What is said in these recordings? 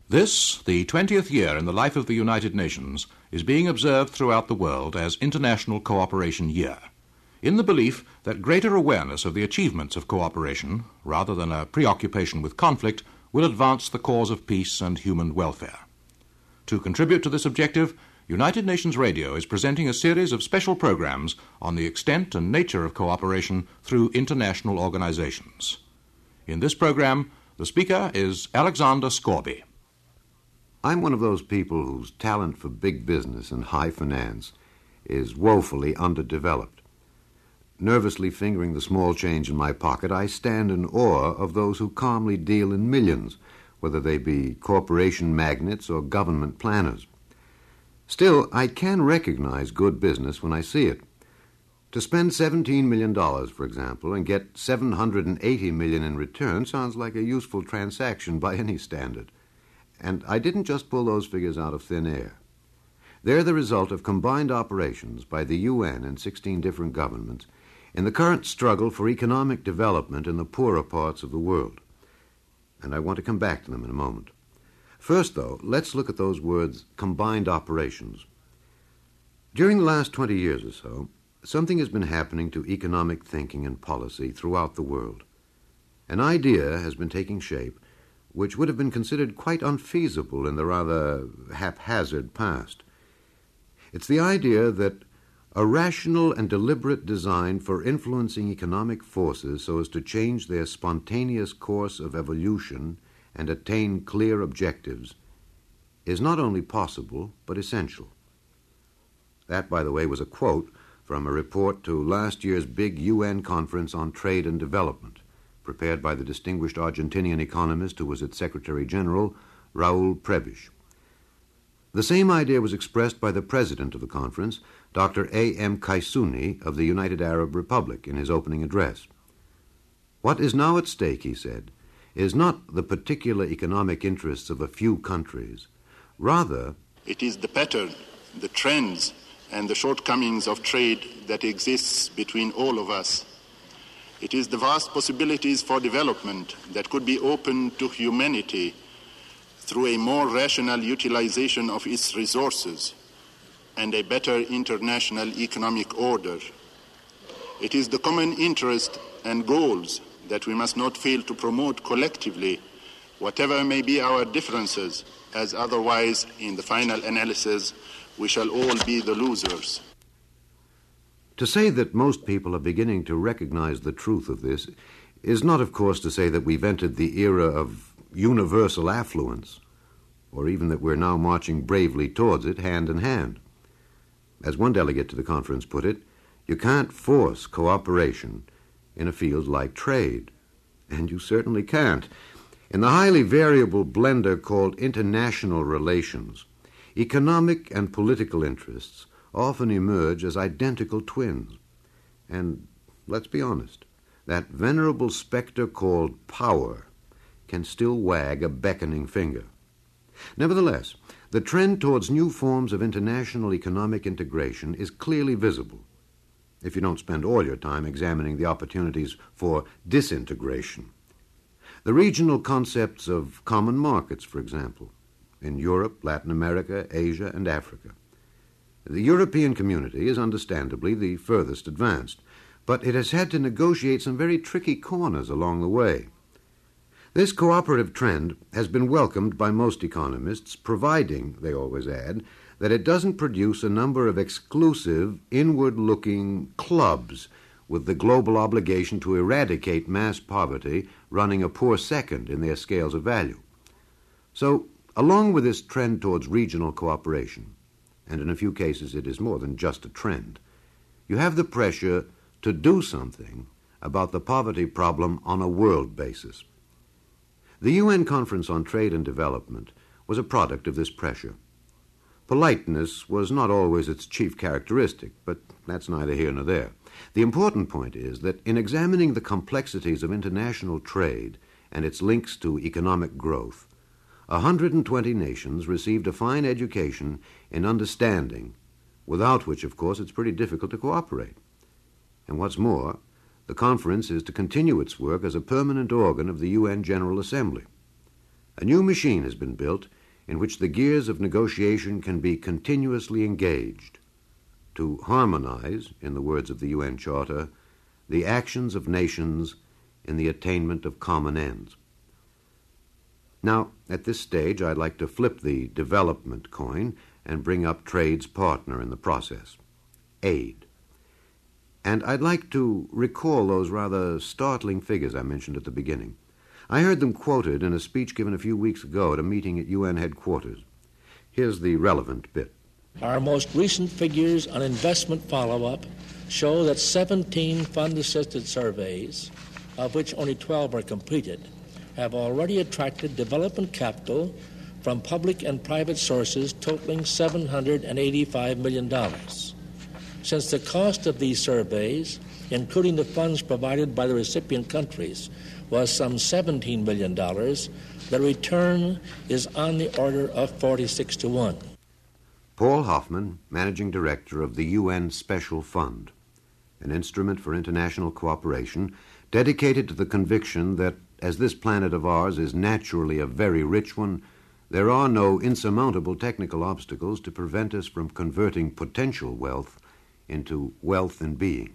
This, the 20th year in the life of the United Nations, is being observed throughout the world as International Cooperation Year, in the belief that greater awareness of the achievements of cooperation, rather than a preoccupation with conflict, will advance the cause of peace and human welfare. To contribute to this objective, United Nations Radio is presenting a series of special programs on the extent and nature of cooperation through international organizations. In this program, the speaker is Alexander Scorby. I'm one of those people whose talent for big business and high finance is woefully underdeveloped. Nervously fingering the small change in my pocket, I stand in awe of those who calmly deal in millions, whether they be corporation magnates or government planners. Still, I can recognize good business when I see it. To spend $17 million, for example, and get $780 million in return sounds like a useful transaction by any standard. And I didn't just pull those figures out of thin air. They're the result of combined operations by the UN and 16 different governments in the current struggle for economic development in the poorer parts of the world. And I want to come back to them in a moment. First, though, let's look at those words, combined operations. During the last 20 years or so, something has been happening to economic thinking and policy throughout the world. An idea has been taking shape which would have been considered quite unfeasible in the rather haphazard past. It's the idea that a rational and deliberate design for influencing economic forces so as to change their spontaneous course of evolution and attain clear objectives is not only possible, but essential. That, by the way, was a quote from a report to last year's big UN conference on trade and development, prepared by the distinguished Argentinian economist who was its Secretary General, Raul Prebisch. The same idea was expressed by the president of the conference, Dr. A.M. Kaisuni of the United Arab Republic, in his opening address. What is now at stake, he said, is not the particular economic interests of a few countries. Rather, it is the pattern, the trends, and the shortcomings of trade that exists between all of us. It is the vast possibilities for development that could be opened to humanity through a more rational utilization of its resources and a better international economic order. It is the common interest and goals that we must not fail to promote collectively, whatever may be our differences, as otherwise, in the final analysis, we shall all be the losers. To say that most people are beginning to recognize the truth of this is not, of course, to say that we've entered the era of universal affluence, or even that we're now marching bravely towards it hand in hand. As one delegate to the conference put it, you can't force cooperation in a field like trade, and you certainly can't. In the highly variable blender called international relations, economic and political interests often emerge as identical twins. And let's be honest, that venerable specter called power can still wag a beckoning finger. Nevertheless, the trend towards new forms of international economic integration is clearly visible, if you don't spend all your time examining the opportunities for disintegration. The regional concepts of common markets, for example, in Europe, Latin America, Asia, and Africa. The European community is understandably the furthest advanced, but it has had to negotiate some very tricky corners along the way. This cooperative trend has been welcomed by most economists, providing, they always add, that it doesn't produce a number of exclusive, inward-looking clubs with the global obligation to eradicate mass poverty running a poor second in their scales of value. So, along with this trend towards regional cooperation, and in a few cases it is more than just a trend, you have the pressure to do something about the poverty problem on a world basis. The UN Conference on Trade and Development was a product of this pressure. Politeness was not always its chief characteristic, but that's neither here nor there. The important point is that in examining the complexities of international trade and its links to economic growth, 120 nations received a fine education in understanding, without which, of course, it's pretty difficult to cooperate. And what's more, the conference is to continue its work as a permanent organ of the UN General Assembly. A new machine has been built in which the gears of negotiation can be continuously engaged to harmonize, in the words of the UN Charter, the actions of nations in the attainment of common ends. Now, at this stage, I'd like to flip the development coin and bring up trade's partner in the process, aid. And I'd like to recall those rather startling figures I mentioned at the beginning. I heard them quoted in a speech given a few weeks ago at a meeting at UN headquarters. Here's the relevant bit. Our most recent figures on investment follow-up show that 17 fund-assisted surveys, of which only 12 are completed, have already attracted development capital from public and private sources totaling $785 million. Since the cost of these surveys, including the funds provided by the recipient countries, was some $17 million, the return is on the order of 46-1. Paul Hoffman, Managing Director of the UN Special Fund, an instrument for international cooperation dedicated to the conviction that, as this planet of ours is naturally a very rich one, there are no insurmountable technical obstacles to prevent us from converting potential wealth into wealth in being.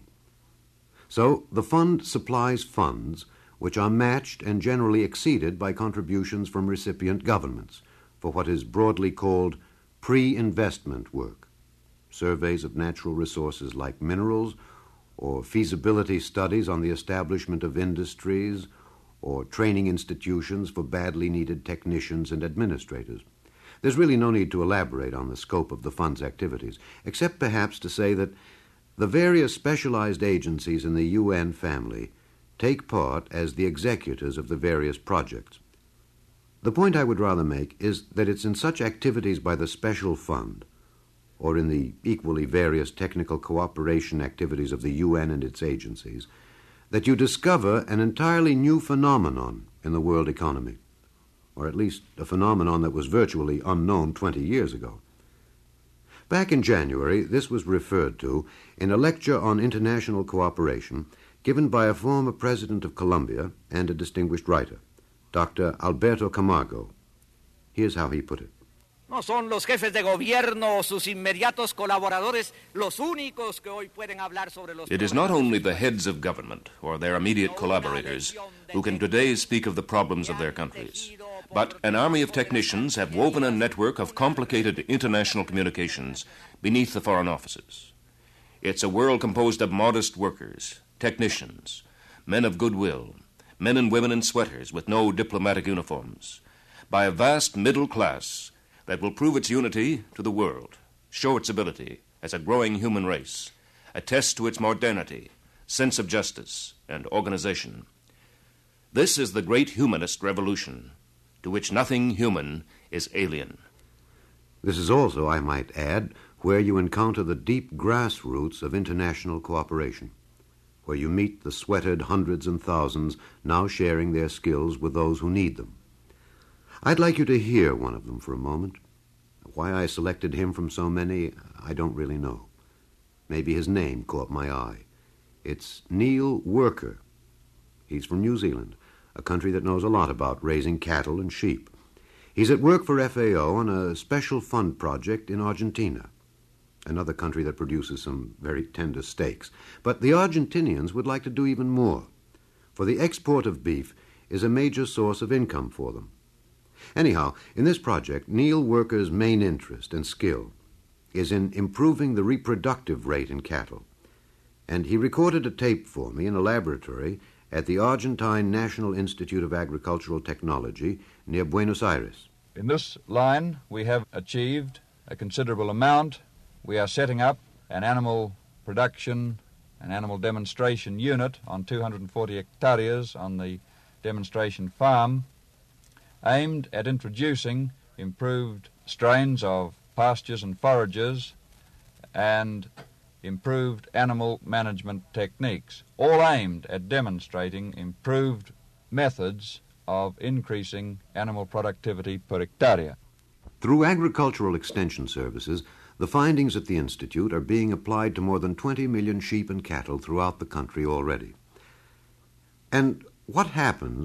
So the fund supplies funds which are matched and generally exceeded by contributions from recipient governments for what is broadly called pre-investment work, surveys of natural resources like minerals, or feasibility studies on the establishment of industries, or training institutions for badly needed technicians and administrators. There's really no need to elaborate on the scope of the fund's activities, except perhaps to say that the various specialized agencies in the UN family take part as the executors of the various projects. The point I would rather make is that it's in such activities by the Special Fund, or in the equally various technical cooperation activities of the UN and its agencies, that you discover an entirely new phenomenon in the world economy, or at least a phenomenon that was virtually unknown 20 years ago. Back in January, this was referred to in a lecture on international cooperation given by a former president of Colombia and a distinguished writer, Dr. Alberto Camargo. Here's how he put it. No son los jefes de gobierno o sus inmediatos colaboradores los únicos que hoy pueden hablar sobre los. It is not only the heads of government or their immediate collaborators who can today speak of the problems of their countries, but an army of technicians have woven a network of complicated international communications beneath the foreign offices. It's a world composed of modest workers, technicians, men of goodwill, men and women in sweaters with no diplomatic uniforms, by a vast middle class that will prove its unity to the world, show its ability as a growing human race, attest to its modernity, sense of justice, and organization. This is the great humanist revolution, to which nothing human is alien. This is also, I might add, where you encounter the deep grassroots of international cooperation, where you meet the sweated hundreds and thousands now sharing their skills with those who need them. I'd like you to hear one of them for a moment. Why I selected him from so many, I don't really know. Maybe his name caught my eye. It's Neil Worker. He's from New Zealand, a country that knows a lot about raising cattle and sheep. He's at work for FAO on a special fund project in Argentina, another country that produces some very tender steaks. But the Argentinians would like to do even more, for the export of beef is a major source of income for them. Anyhow, in this project, Neil Worker's main interest and skill is in improving the reproductive rate in cattle, and he recorded a tape for me in a laboratory at the Argentine National Institute of Agricultural Technology near Buenos Aires. In this line, we have achieved a considerable amount. We are setting up an animal production, an animal demonstration unit on 240 hectares on the demonstration farm, aimed at introducing improved strains of pastures and forages and improved animal management techniques, all aimed at demonstrating improved methods of increasing animal productivity per hectare. Through agricultural extension services, the findings at the Institute are being applied to more than 20 million sheep and cattle throughout the country already. And what happens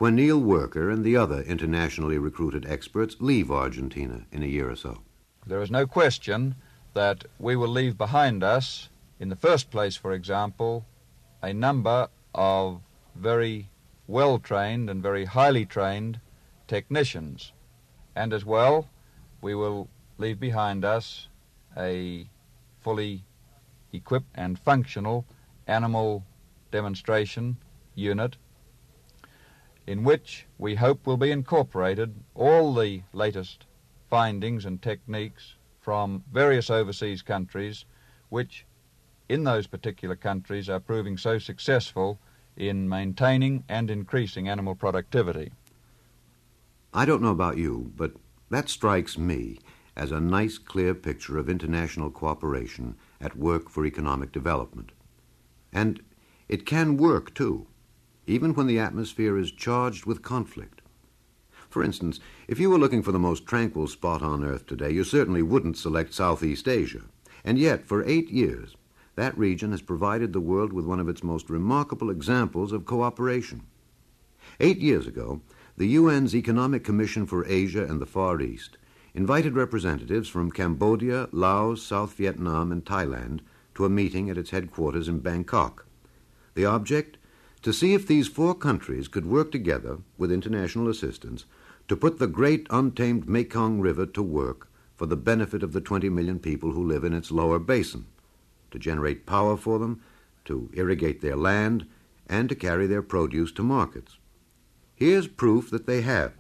when Neil Worker and the other internationally recruited experts leave Argentina in a year or so. There is no question that we will leave behind us, in the first place, for example, a number of very well-trained and very highly trained technicians. And as well, we will leave behind us a fully equipped and functional animal demonstration unit in which we hope will be incorporated all the latest findings and techniques from various overseas countries which in those particular countries are proving so successful in maintaining and increasing animal productivity. I don't know about you, but that strikes me as a nice, clear picture of international cooperation at work for economic development. And it can work, too, even when the atmosphere is charged with conflict. For instance, if you were looking for the most tranquil spot on Earth today, you certainly wouldn't select Southeast Asia. And yet, for 8 years, that region has provided the world with one of its most remarkable examples of cooperation. 8 years ago, the UN's Economic Commission for Asia and the Far East invited representatives from Cambodia, Laos, South Vietnam, and Thailand to a meeting at its headquarters in Bangkok. The object? To see if these 4 countries could work together, with international assistance, to put the great untamed Mekong River to work for the benefit of the 20 million people who live in its lower basin, to generate power for them, to irrigate their land, and to carry their produce to markets. Here's proof that they have.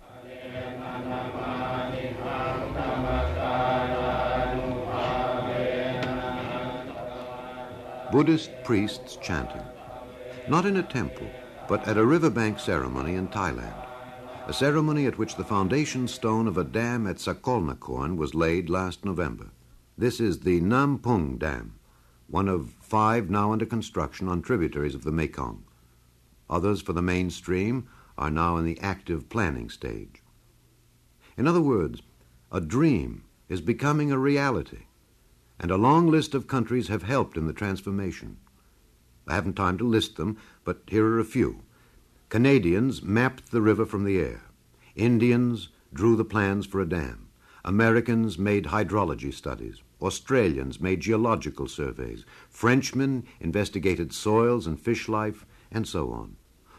Buddhist priests chanting, not in a temple, but at a riverbank ceremony in Thailand, a ceremony at which the foundation stone of a dam at Sakolnakorn was laid last November. This is the Nam Pung Dam, one of 5 now under construction on tributaries of the Mekong. Others for the main stream are now in the active planning stage. In other words, a dream is becoming a reality, and a long list of countries have helped in the transformation. I haven't time to list them, but here are a few. Canadians mapped the river from the air. Indians drew the plans for a dam. Americans made hydrology studies. Australians made geological surveys. Frenchmen investigated soils and fish life, and so on.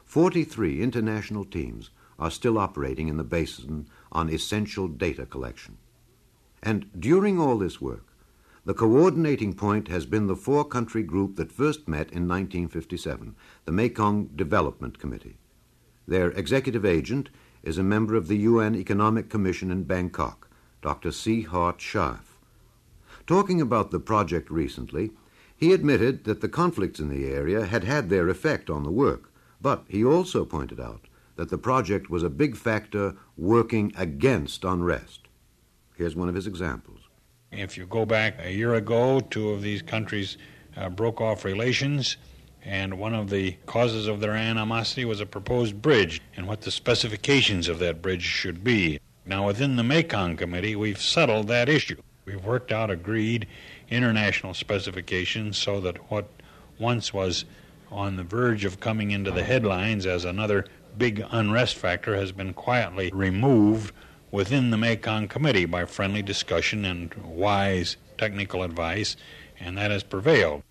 43 international teams are still operating in the basin on essential data collection. And during all this work, the coordinating point has been the 4-country group that first met in 1957, the Mekong Development Committee. Their executive agent is a member of the UN Economic Commission in Bangkok, Dr. C. Hart Scharf. Talking about the project recently, he admitted that the conflicts in the area had had their effect on the work, but he also pointed out that the project was a big factor working against unrest. Here's one of his examples. If you go back a year ago, 2 of these countries broke off relations, and one of the causes of their animosity was a proposed bridge and what the specifications of that bridge should be. Now, within the Mekong Committee, we've settled that issue. We've worked out agreed international specifications so that what once was on the verge of coming into the headlines as another big unrest factor has been quietly removed within the Mekong Committee by friendly discussion and wise technical advice, and that has prevailed.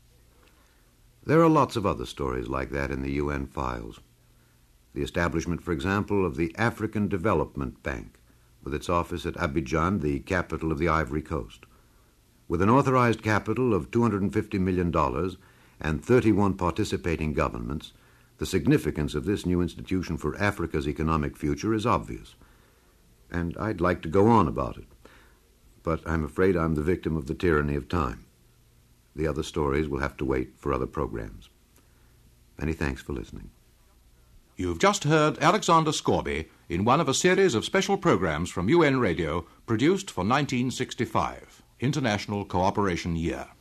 There are lots of other stories like that in the UN files. The establishment, for example, of the African Development Bank, with its office at Abidjan, the capital of the Ivory Coast. With an authorized capital of $250 million and 31 participating governments, the significance of this new institution for Africa's economic future is obvious. And I'd like to go on about it, but I'm afraid I'm the victim of the tyranny of time. The other stories will have to wait for other programs. Many thanks for listening. You've just heard Alexander Scorby in one of a series of special programs from UN Radio produced for 1965, International Cooperation Year.